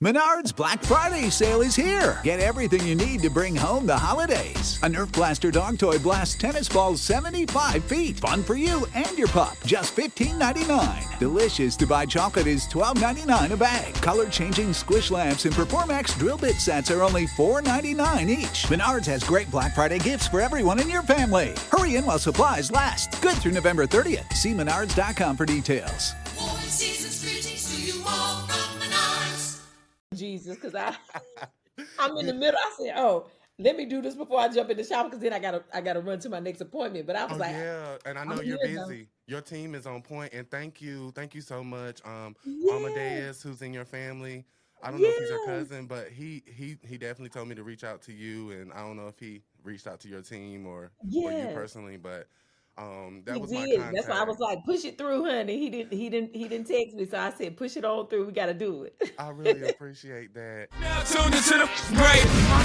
Menards Black Friday sale is here. Get everything you need to bring home the holidays. A Nerf Blaster dog toy blasts tennis balls 75 feet. Fun for you and your pup. Just $15.99. Delicious to buy chocolate is $12.99 a bag. Color-changing squish lamps and Performax drill bit sets are only $4.99 each. Menards has great Black Friday gifts for everyone in your family. Hurry in while supplies last. Good through November 30th. See menards.com for details. Warm season's greetings to you all from Menards. Jesus, because I'm in the middle. I said, "Oh, let me do this before I jump in the shower, because then I gotta run to my next appointment." But I was like, yeah, and I know I'm you're here now. busy. Your team is on point, and thank you so much. Yes, Amadeus, who's in your family. I don't know if he's your yes, cousin, but he definitely told me to reach out to you, and I don't know if he reached out to your team or you yes. personally, but that He was my did. That's why I contact. was like, "Push it through, honey." He didn't text me, so I said, "Push it on through. We got to do I really it." appreciate that. Now tuned into the great.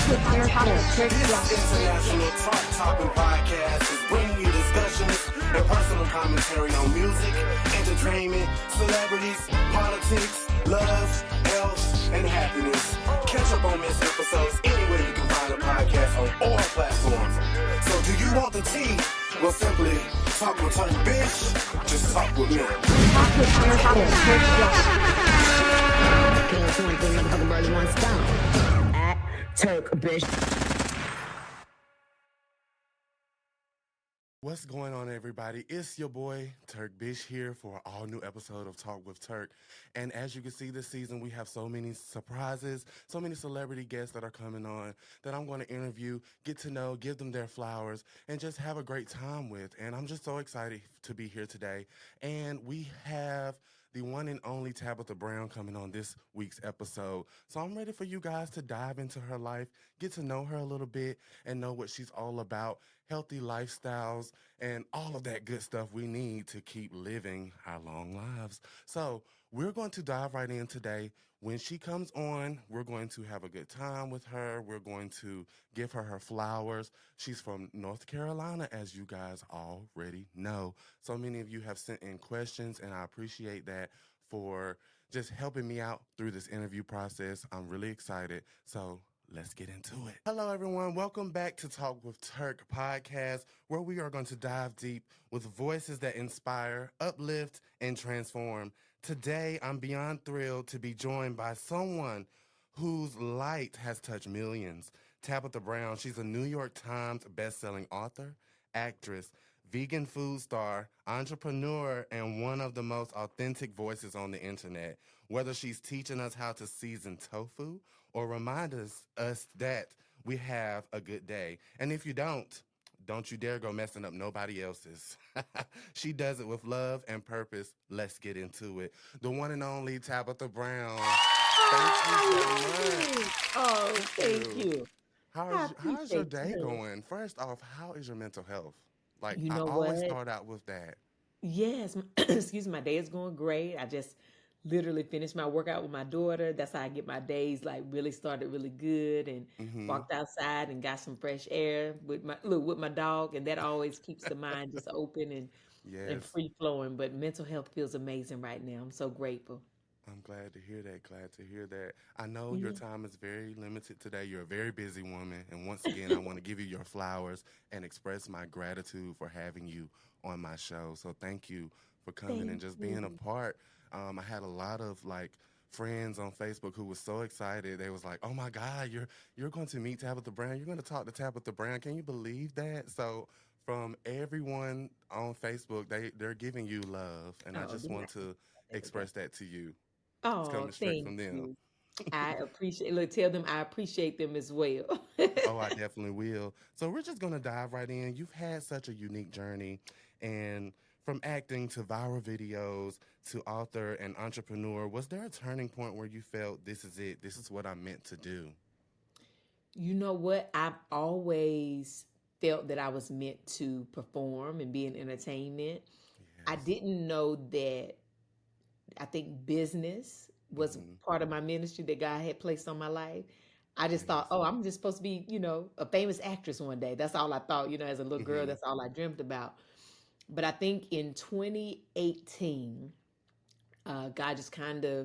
This international talk-topping podcast is bringing you discussions and personal commentary on music, entertainment, celebrities, politics, love, health, and happiness. Catch up on missed episodes anywhere you can find a podcast on all platforms. So do you want the tea? Well, simply talk with Turk, bitch. Just talk with me. Kills one thing, motherfucking birds one stone. At Turk, bitch. What's going on, everybody? It's your boy Turk Bish here for an all-new episode of Talk with Turk. And as you can see this season, we have so many surprises, so many celebrity guests that are coming on that I'm going to interview, get to know, give them their flowers, and just have a great time with. And I'm just so excited to be here today. And we have the one and only Tabitha Brown coming on this week's episode. So I'm ready for you guys to dive into her life, get to know her a little bit, and know what she's all about, healthy lifestyles, and all of that good stuff we need to keep living our long lives. So we're going to dive right in today. When she comes on, we're going to have a good time with her. We're going to give her her flowers. She's from North Carolina, as you guys already know. So many of you have sent in questions, and I appreciate that for just helping me out through this interview process. I'm really excited. So let's get into it. Hello, everyone. Welcome back to Talk with Turk podcast, where we are going to dive deep with voices that inspire, uplift, and transform. Today, I'm beyond thrilled to be joined by someone whose light has touched millions. Tabitha Brown, she's a New York Times bestselling author, actress, vegan food star, entrepreneur, and one of the most authentic voices on the internet. Whether she's teaching us how to season tofu or remind us that we have a good day. And if you don't you dare go messing up nobody else's. She does it with love and purpose. Let's get into it. The one and only Tabitha Brown. Thank you so much. Oh, thank you. I How's your appreciate day you. going? First off, how is your mental health? Like, You I know always what? start out with that. Yes, excuse me, my day is going great. I just literally finished my workout with my daughter. That's how I get my days like really started really good, and Mm-hmm. walked outside and got some fresh air with my dog, and that always keeps the mind just open and Yes. free flowing. But mental health feels amazing right now. I'm so grateful. I'm glad to hear that. Glad to hear that. I know your Yeah. time is very limited today. You're a very busy woman. And once again, I want to give you your flowers and express my gratitude for having you on my show. So thank you for coming and Thank just being a you. part. I had a lot of friends on Facebook who was so excited. They was like, "Oh my God, you're going to meet Tabitha Brown. You're going to talk to Tabitha Brown. Can you believe that?" So from everyone on Facebook, they're giving you love. And I Oh, just then want to there we go. express that to you. It's Oh, coming straight thank from them. you. I appreciate. Look, tell them I appreciate them as well. Oh, I definitely will. So we're just gonna dive right in. You've had such a unique journey, and from acting to viral videos to author and entrepreneur, was there a turning point where you felt this is it? This is what I'm meant to do? You know what? I've always felt that I was meant to perform and be in entertainment. I Yes. didn't know that I think business was Mm-hmm. part of my ministry that God had placed on my life. I just thought, Yes. oh, I'm just supposed to be, a famous actress one day. That's all I thought, as a little girl, Mm-hmm. that's all I dreamt about. But I think in 2018, God just kind of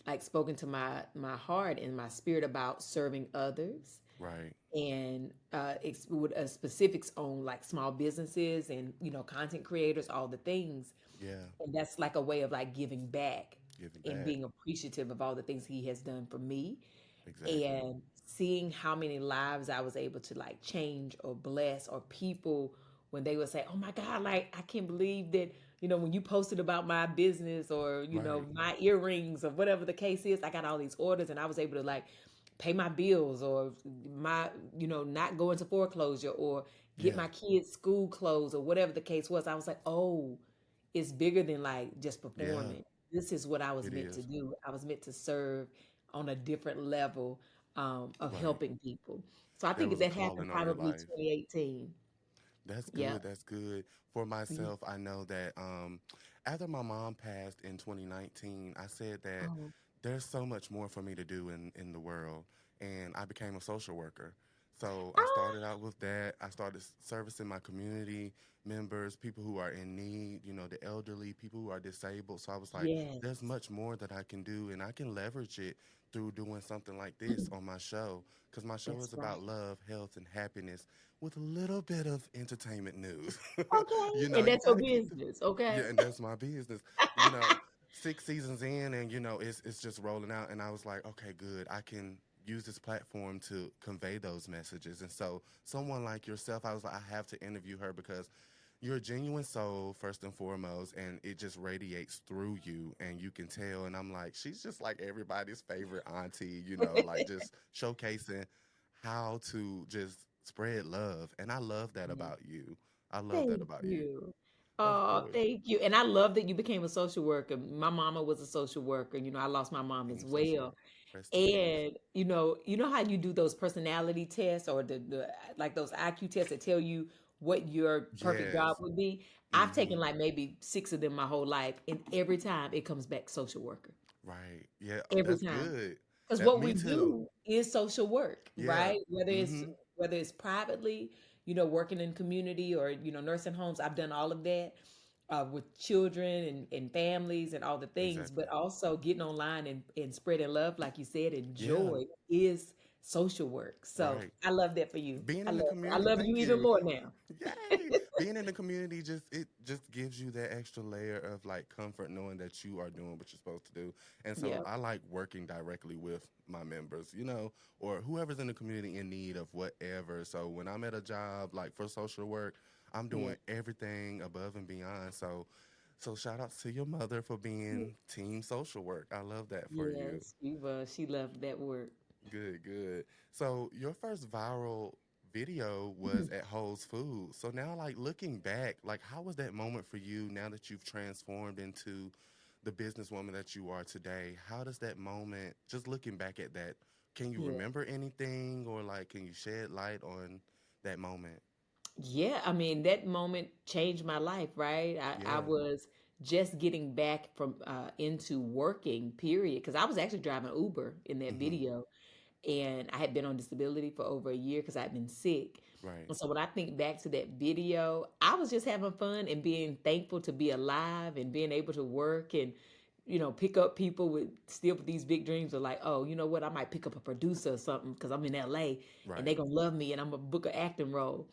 like spoken to my heart and my spirit about serving others Right. and with specifics on like small businesses and content creators, all the things. Yeah. And that's like a way of like giving back Giving and back. being appreciative of all the things he has done for me Exactly. and seeing how many lives I was able to like change or bless, or people when they would say, "Oh my God, like I can't believe that, when you posted about my business or, Right. my earrings or whatever the case is, I got all these orders and I was able to like pay my bills or my, not go into foreclosure or get Yeah. my kids school clothes or whatever the case was." I was like, "Oh, it's bigger than like just Yeah. performing. This is what I was It meant to is. do. I was meant to serve on a different level of Right. helping people." So I There think was a that happened calling on your probably life. 2018. That's Yeah. good. That's good. For Yeah. myself, I know that after my mom passed in 2019, I said that Oh, there's so much more for me to do in the world. And I became a social worker. So I started ah, out with that. I started servicing my community members, people who are in need, the elderly, people who are disabled. So I was like, there's yes. much more that I can do, and I can leverage it through doing something like this on my show. Because my show That's is about right. love, health, and happiness with a little bit of entertainment news. Okay. And You that's your got to keep the, business. yeah, Okay. and that's my business. You know, 6 seasons in, and it's just rolling out, and I was like, okay, good, I can use this platform to convey those messages. And so someone like yourself, I was like, I have to interview her because you're a genuine soul first and foremost, and it just radiates through you, and you can tell. And I'm like, she's just like everybody's favorite auntie, like just showcasing how to just spread love. And I love that Yeah. about you. I love that Thank about you. you. Of Oh, course. thank you. And I love that you became a social worker. My mama was a social worker. I lost my mom as Being social well. work. Rest in peace. And you know how you do those personality tests or the like those IQ tests that tell you what your perfect job Yes. would be. I've Hmm. taken like maybe 6 of them my whole life, and every time it comes back social worker. Right. Yeah. Every That's time. good. Because That what me we too. do is social work, Yeah. right? Hmm. Whether it's privately, working in community or nursing homes. I've done all of that with children and families and all the things, Exactly. but also getting online and spreading love, like you said, and Yeah. joy is social work. So Right. I love that for you. Being I in the love I community, love you thank even you. more now. Yay! Being in the community just gives you that extra layer of like comfort knowing that you are doing what you're supposed to do. And so Yeah. I like working directly with my members, or whoever's in the community in need of whatever. So when I'm at a job like for social work, I'm Yeah. doing everything above and beyond. So shout out to your mother for being team social work. I love that for you. Yes. She loved that work. Good, good. So your first viral video was at Whole's Foods. So now, like looking back, like how was that moment for you now that you've transformed into the businesswoman that you are today? How does that moment, just looking back at that, can you Yeah. remember anything or like can you shed light on that moment? Yeah, I mean, that moment changed my life, right? I Yeah. was just getting back from into working, period, because I was actually driving Uber in that Mm-hmm. video, and I had been on disability for over a year because I'd been sick. Right. And so when I think back to that video, I was just having fun and being thankful to be alive and being able to work and pick up people with still with these big dreams of like, oh, you know what, I might pick up a producer or something because I'm in LA and Right. they gonna love me and I'm gonna book an acting role.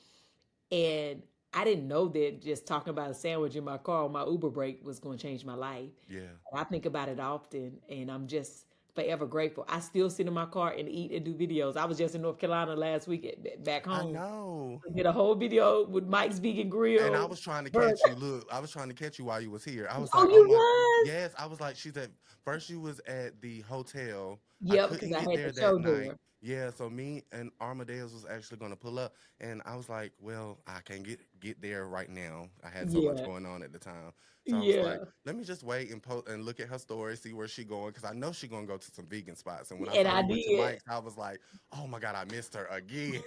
And I didn't know that just talking about a sandwich in my car on my Uber break was going to change my life. Yeah. And I think about it often, and I'm just forever grateful. I still sit in my car and eat and do videos. I was just in North Carolina last week back I home. know. I did a whole video with Mike's Vegan And I Grill. was trying to Burger. catch you. Look, I was trying to catch you while you was here. I was Oh, like, oh you my, was? yes. I was like, she's at first. You was at the hotel. I Yep, because couldn't I get had there the that show night. there. Yeah, so me and Armadale's was actually going to pull up, and I was like, well, I can't get there right now. I had so much Yeah, going on at the time, so I was like, yeah. let me just wait and post and look at her story, see where she going, because I know she gonna go to some vegan spots. And when I And saw I you went to did. Mike's, I was like, oh my god, I missed her again.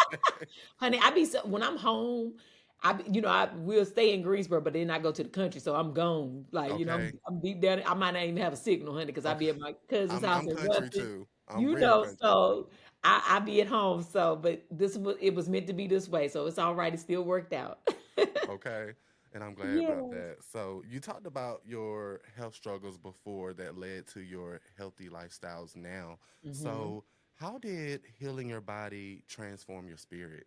Honey, when I'm home, I will stay in Greensboro, but then I go to the country, so I'm gone. Like, Okay, I'm deep down. I might not even have a signal, honey, because I okay. be at my cousin's house I'm in country Ruston. too. I'm real country. So I be at home. So, but it was meant to be this way, so it's all right. It still worked out. Okay. And I'm glad about Yes. that. So, you talked about your health struggles before that led to your healthy lifestyles now. hmm So, how did healing your body transform your spirit?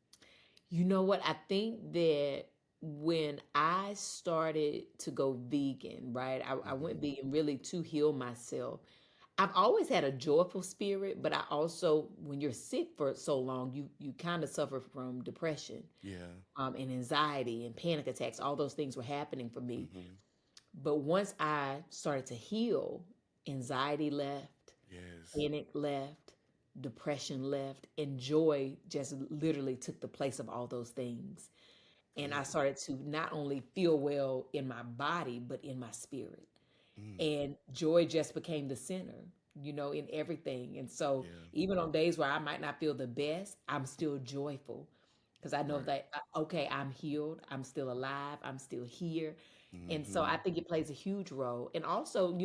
You know what? I think that when I started to go vegan, right? I Hmm. went vegan really to heal myself. I've always had a joyful spirit, but I also, when you're sick for so long, you kind of suffer from depression, Yeah. and anxiety and panic attacks. All those things were happening for me. Hmm. But once I started to heal, anxiety left, Yes. panic left, depression left, and joy just literally took the place of all those things. And I Good. started to not only feel well in my body, but in my spirit. Mm. And joy just became the center, in everything. And so Yeah. even on days where I might not feel the best, I'm still joyful because I know Right. that, okay, I'm healed, I'm still alive, I'm still here. And so I Hmm. think it plays a huge role. And also,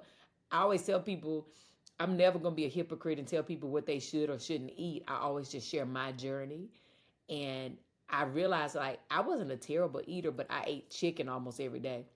I always tell people I'm never going to be a hypocrite and tell people what they should or shouldn't eat. I always just share my journey. And I realized, like, I wasn't a terrible eater, but I ate chicken almost every day.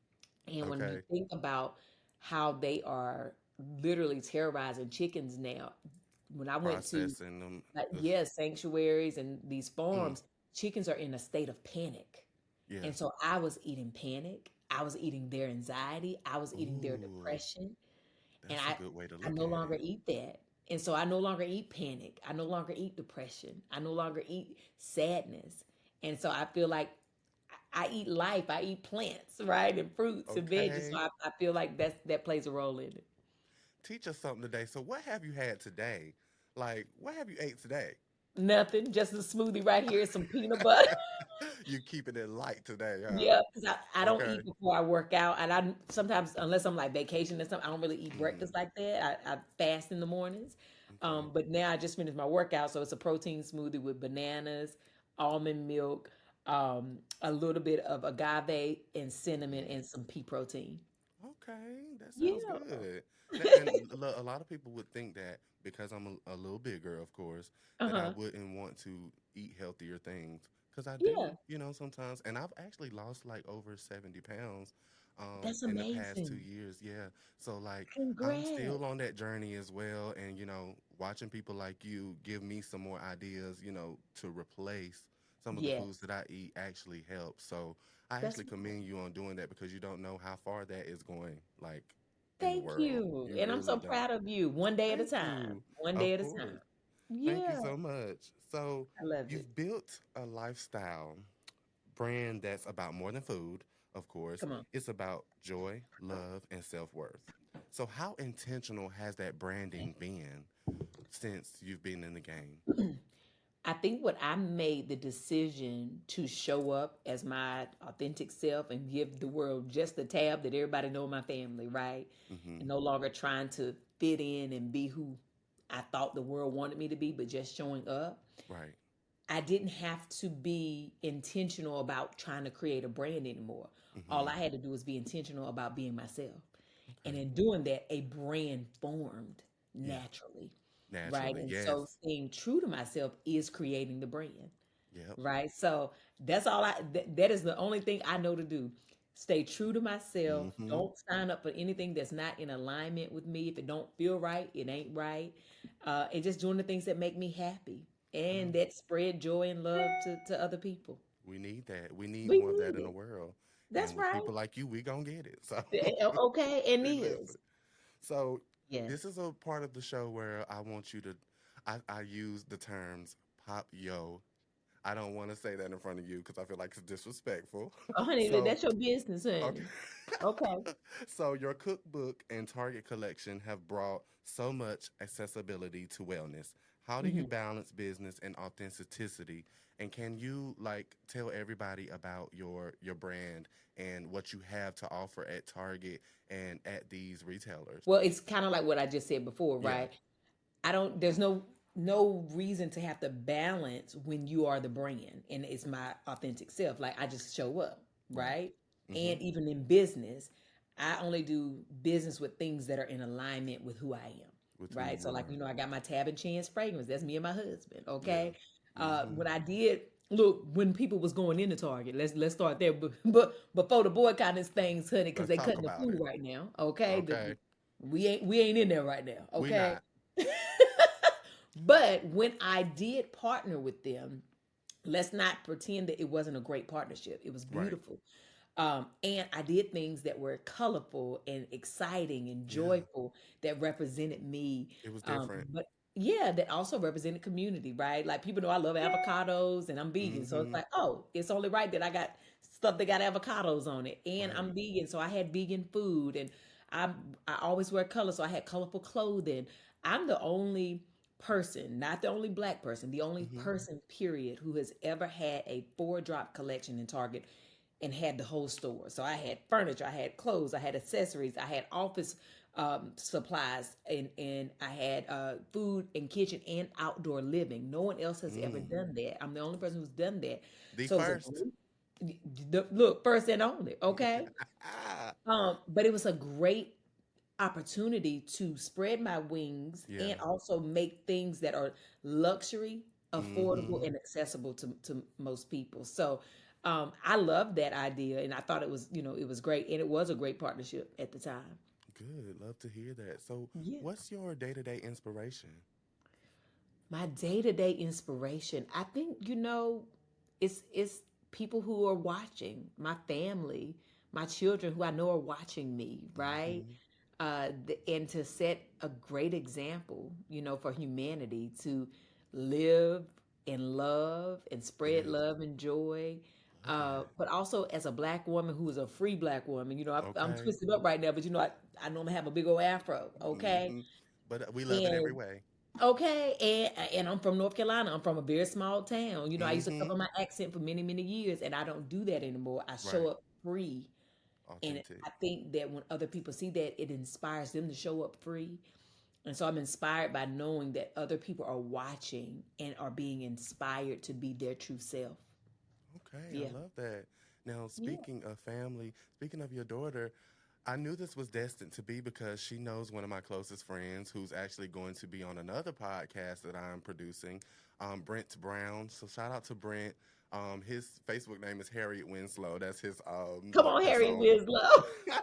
And when you Okay. think about how they are literally terrorizing chickens now, when I went to, Processing them. like, Ugh. yeah, sanctuaries and these Mm. farms, chickens are in a state of panic. Yeah. And so I was eating panic. I was eating their anxiety. I was eating their Ooh, depression. And that's a good way to I look no at longer it. eat that. And so I no longer eat panic. I no longer eat depression. I no longer eat sadness. And so I feel like I eat life. I eat plants, right? And fruits and veggies. So Okay. I feel like that plays a role in it. Teach us something today. So, what have you had today? Like, what have you ate today? Nothing, just a smoothie right here, some peanut butter. You keeping it light today, huh? Yeah, because I don't Okay. eat before I work out, and I sometimes, unless I'm like vacation or something, I don't really eat Mm, breakfast like that. I fast in the mornings, okay. but now I just finished my workout, so it's a protein smoothie with bananas, almond milk, a little bit of agave and cinnamon, Mm. and some pea protein. Okay, that sounds Yeah. good. A lot of people would think that because I'm a little bigger, of course, that I Uh-huh. wouldn't want to eat healthier things. Because I Yeah. do, sometimes. And I've actually lost like over 70 pounds That's in the past two amazing. years. Yeah. So, like, I'm Congrats. still on that journey as well. And, watching people like you give me some more ideas, to replace some of the foods Yes. that I eat actually helps. So, I That's actually commend you on doing that because you don't know how far that is going, like in the Thank world. you. You And I'm really so don't. proud of you. One day at a Thank time. you. One day Of at a course. time. Thank you Yeah. so much. So, I love it. you've built a lifestyle brand that's about more than food, of course. Come on. It's about joy, love, and self worth. So, how intentional has that branding been since you've been in the game? I think what I made the decision to show up as my authentic self and give the world just the tab that everybody know my family, right? Mm-hmm. And no longer trying to fit in and be who I thought the world wanted me to be, but just showing up. Right. I didn't have to be intentional about trying to create a brand anymore. All Mm-hmm. I had to do was be intentional about being myself. And Okay. in doing that, a brand formed Yeah. naturally, right? Naturally. And Yes. so staying true to myself is creating the brand, Yep. right? So that's all that is the only thing I know to do. Stay true to myself. Mm-hmm. Don't sign up for anything that's not in alignment with me. If it don't feel right, it ain't right. And just doing the things that make me happy and Well, that spread joy and love to other people. we need that. We need We more of that need in the it. world. That's And with right. people like you, we gonna get it. So Okay, and listen. is. So this Yes. is a part of the show where I want you to I use the terms pop yo. I don't want to say that in front of you because I feel like it's disrespectful. Oh, honey, So that's your business, okay. honey. Okay. So your cookbook and Target collection have brought so much accessibility to wellness. How do you Mhm. balance business and authenticity? And can you like tell everybody about your brand and what you have to offer at Target and at these retailers? Well, it's kind of like what I just said before, Yeah. right? I don't there's no reason to have to balance when you are the brand and it's my authentic self. Like I just show up, Right. right? Mhm. And even in business, I only do business with things that are in alignment with who I am, With who right? So you like, are. I got my Tab and Chance fragrance. That's me and my husband, Yeah. okay? Mhm. When I did look, when people was going into Target, let's start there. But before the boycotting things, honey, because Let's they talk cutting the about food it. right now. Okay, Okay. we ain't in there right now. We Okay, not. but when I did partner with them, let's not pretend that it wasn't a great partnership. It was Right. beautiful. And I did things that were colorful and exciting and Yeah. joyful that represented me. It was different. But yeah, that also represented community, right? Like people know I love avocados and I'm vegan. So it's Mm-hmm. like, oh, it's only right that I got stuff that got avocados on it. And Right. I'm vegan. So I had vegan food and I I always wear color. So I had colorful clothing. I'm the only person, not the only black person, the only Mm-hmm. person, period, who has ever had a 4-drop collection in Target and had the whole store. So I had furniture, I had clothes, I had accessories, I had office supplies, and I had food and kitchen and outdoor living. No one else has ever Mm. done that. I'm the only person who's done that. The So it was a first. look, first and only, okay? Ah. But it was a great opportunity to spread my wings Yeah. and also make things that are luxury affordable Mm-hmm. and accessible to most people. So I love that idea and I thought it was, it was great and it was a great partnership at the time. Good. Love to hear that. So, Yeah. what's your day-to-day inspiration? My day-to-day inspiration, I think, it's people who are watching, my family, my children who I know are watching me, right? Mm-hmm. And to set a great example, for humanity to live and love and spread Yes. love and joy. Love But also as a black woman who is a free black woman, that. I'm Okay. twisted up right now, but I normally have a big old afro, okay? Mm-hmm. But we love it every And way. okay, and I'm from North Carolina. I'm from a very small town. I used to Mm-hmm. cover my accent for many, many years, and I don't do that anymore. I show Right. up free. And Authentic. I think that when other people see that, it inspires them to show up free. And so I'm inspired by knowing that other people are watching and are being inspired to be their true self. Okay, Yeah. I love that. Now, Yeah. speaking of family, speaking of your daughter, I knew this was destined to be because she knows one of my closest friends who's actually going to be on another podcast that I'm producing, Brent Brown. So shout out to Brent. His Facebook name is Harriet Winslow. That's his Come like on, Harry persona. Winslow.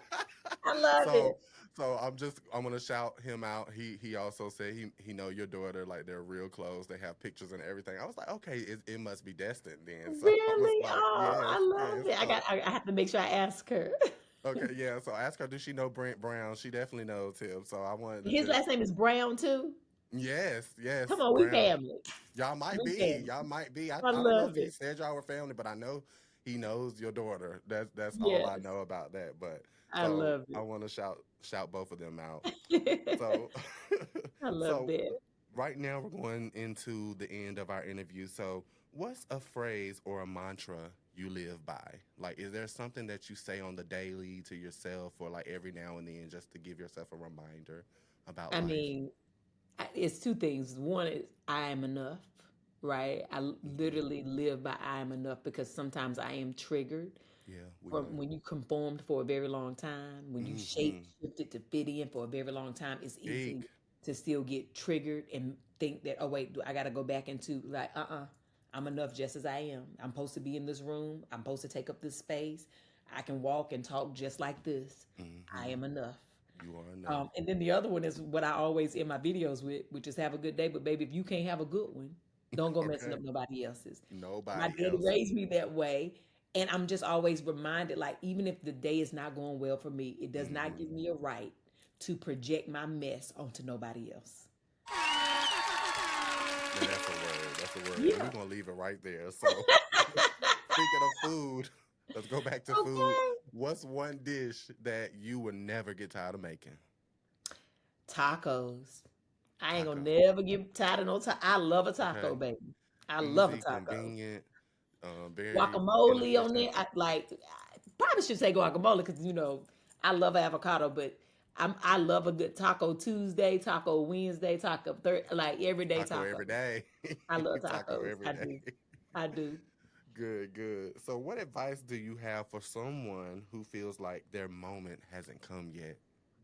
I love it. so I'm gonna shout him out. He also said he know your daughter, like they're real close. They have pictures and everything. I was like, okay, it must be destined then. So I was Really? like, Oh, yes, I love yes. it. I have to make sure I ask her. Okay, yeah. So ask her, does she know Brent Brown? She definitely knows him. So I wanted to His just last name is Brown too. yes, Come on, we Brown. family. Y'all might We be. family. Y'all might be. I I don't know if love he it. said y'all were family, but I know he knows your daughter. That's all I Yes, know about that. But I so love I want to shout both of them out. it. So I love so that. right now we're going into the end of our interview. So what's a phrase or a mantra you live by? Like, is there something that you say on the daily to yourself or like every now and then just to give yourself a reminder about I life? mean, it's two things. One is I am enough, right? I Mm-hmm. literally live by I am enough because sometimes I am triggered Yeah, we from know. when you conformed for a very long time, when you Mm-hmm. shifted to fit in for a very long time, it's easy Eek. to still get triggered and think that, oh wait, I gotta go back into like, I'm enough just as I am. I'm supposed to be in this room. I'm supposed to take up this space. I can walk and talk just like this. I Mm-hmm. am enough. You are enough. And then the other one is what I always in my videos with, which is have a good day. But baby, if you can't have a good one, don't go messing Okay. up nobody else's. My Nobody daddy else. raised me that way. And I'm just always reminded, like, even if the day is not going well for me, it does not Mm-hmm. give me a right to project my mess onto nobody else. Now that's a word. That's a word. And Yeah. we're gonna leave it right there. So speaking of food, let's go back to food. Okay. What's one dish that you would never get tired of making? Tacos. I ain't gonna Tacos. never get tired of no taco. I love a taco, Okay. baby. I love a Easy, taco. convenient, very Guacamole on inefficient. there. I probably should say guacamole because I love avocado, but I love a good Taco Tuesday, Taco Wednesday, Taco like everyday Taco every taco. day. I love Taco tacos. every I day. do. I do. Good, good. So what advice do you have for someone who feels like their moment hasn't come yet?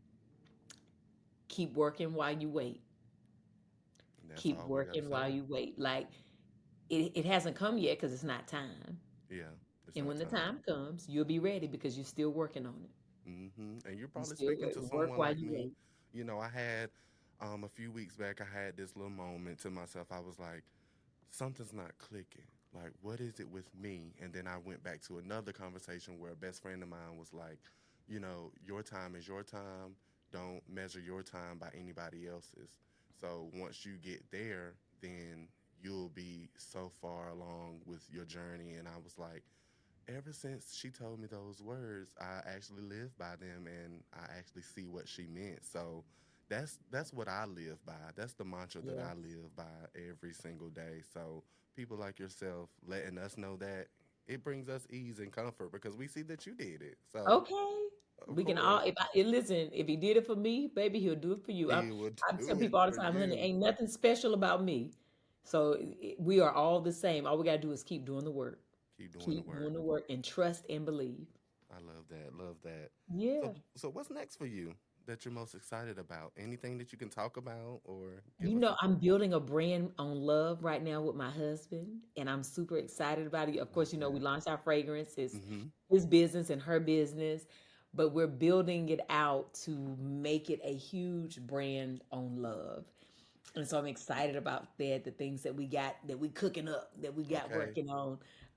Keep working while you wait. And that's Keep all we gotta working while say. you wait. Like it hasn't come yet because it's not time. Yeah. It's And not when the time comes, you'll be ready because you're still working on it. And you're probably still speaking to work someone while like you me. wait. You know, I had a few weeks back, I had this little moment to myself. I was like, something's not clicking. Like, what is it with me? And then I went back to another conversation where a best friend of mine was like, you know, your time is your time. Don't measure your time by anybody else's. So once you get there, then you'll be so far along with your journey. And I was like, ever since she told me those words, I actually live by them, and I actually see what she meant. So that's what I live by. That's the mantra that I live by every single day. So people like yourself letting us know that, it brings us ease and comfort because we see that you did it. So Okay. of We can all, course, listen, if he did it for me, baby, he'll do it for you. he will I tell do it people all the for time, honey, you. ain't nothing special about me. So we are all the same. All we got to do is keep doing the work. Keep doing the Keep work. doing the work and trust and believe. I love that. Love that. Yeah. So what's next for you that you're most excited about? Anything that you can talk about or You give us know, I'm building a brand on love right now with my husband, and I'm super excited about it. Of course, you know, we launched our fragrance. It's his business and her business, but we're building it out to make it a huge brand on love. And so I'm excited about that, the things that we got, that we cooking up, that we got Okay. working on.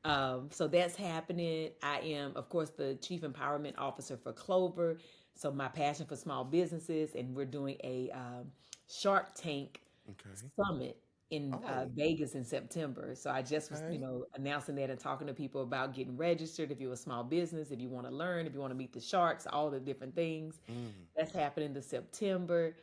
So that's happening. I am, of course, the Chief Empowerment Officer for Clover. So my passion for small businesses, and we're doing a Shark Tank Okay. Summit in Oh, Vegas in September. So I just was, okay. announcing that and talking to people about getting registered. If you're a small business, if you want to learn, if you want to meet the sharks, all the different things. That's happening this September.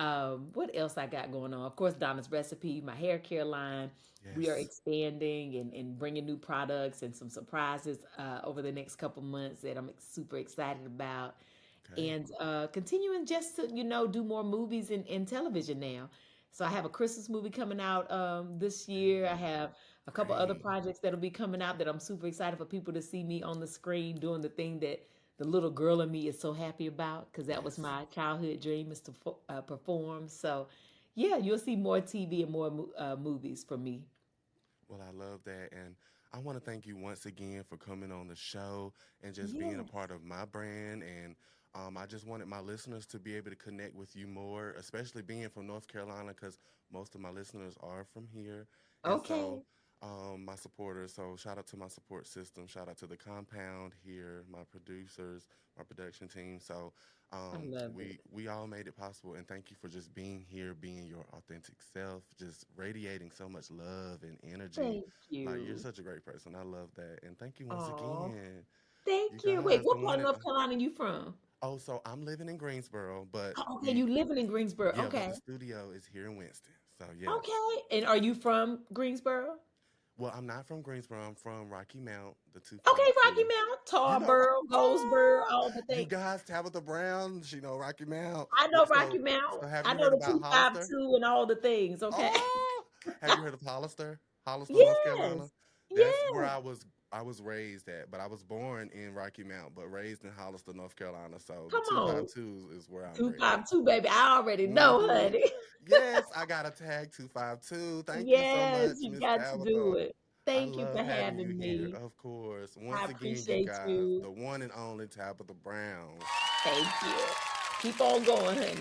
What else I got going on? Of course, Donna's Recipe, my hair care line. We are Yes. expanding and bringing new products and some surprises over the next couple months that I'm super excited about. Okay. And continuing just to, do more movies and television now. So I have a Christmas movie coming out this year. I have a couple other Great. projects that'll be coming out that I'm super excited for people to see me on the screen doing the thing that the little girl in me is so happy about, because that was Yes. my childhood dream, is to perform. So yeah, you'll see more TV and more movies from me. Well, I love that. And I want to thank you once again for coming on the show and just being a Yes. part of my brand. And I just wanted my listeners to be able to connect with you more, especially being from North Carolina, because most of my listeners are from here. And Okay. so my supporters, so shout out to my support system, shout out to the compound here, my producers, my production team. So I love it. we all made it possible, and thank you for just being here, being your authentic self, just radiating so much love and energy. Thank Like, you're you. such a great person. I love that, and thank you once Oh, again. You thank you. Wait, guys, the what part one of and North Carolina you from? oh, so I'm living in Greensboro, but Oh, okay, you living in Greensboro. yeah, but Okay. the studio is here in Winston. So yes. Okay. And are you from Greensboro? Well, I'm not from Greensboro. I'm from Rocky Mount, the Okay, Rocky 252. Mount, You know, Tarboro, Goldsboro, all the you things. guys, Tabitha Brown, she know Rocky Mount. I know Rocky So, Mount. have I you know heard the about Hollister? 252 and all the things. Okay. Oh, have you heard of Hollister? Hollister, North Carolina. Yes. That's where Yes. I was raised at, but I was born in Rocky Mount, but raised in Hollister, North Carolina. So the Come on. 252 is where I'm bred. 252, baby. I already know, hmm honey. Yes, I got a tag 252. Thank you so Yes, much, you Miss got to do Tabitha. it. I Thank you for love having you having here, me. of course. I Once again, you appreciate guys, you. the one and only Tabitha Brown. Thank you. Keep on going, honey.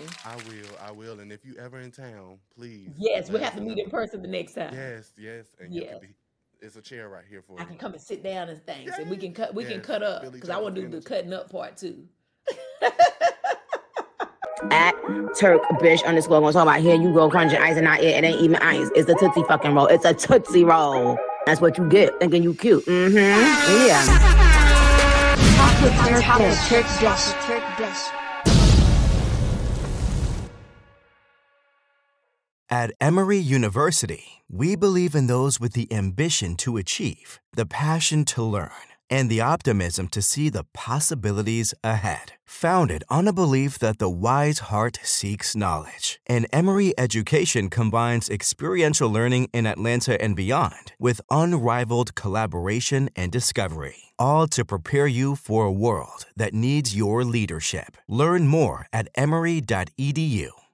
I will. And if you ever in town, please Yes, we'll let have us to meet know. in person the next time. Yes, and you could Yes. be. It's a chair right here for I you. can come and sit down and things, and we Yay! can cut. We can Yes, cut up feel each because I other's want to do the energy. cutting up part too. At Turk bitch underscore gonna talk about here you go crunching ice and not it. It ain't even ice. It's a Tootsie fucking roll. It's a Tootsie roll. That's what you get thinking you cute. Yeah. Talk with Turk Bliss. At Emory University, we believe in those with the ambition to achieve, the passion to learn, and the optimism to see the possibilities ahead. Founded on a belief that the wise heart seeks knowledge, and Emory education combines experiential learning in Atlanta and beyond with unrivaled collaboration and discovery, all to prepare you for a world that needs your leadership. Learn more at emory.edu.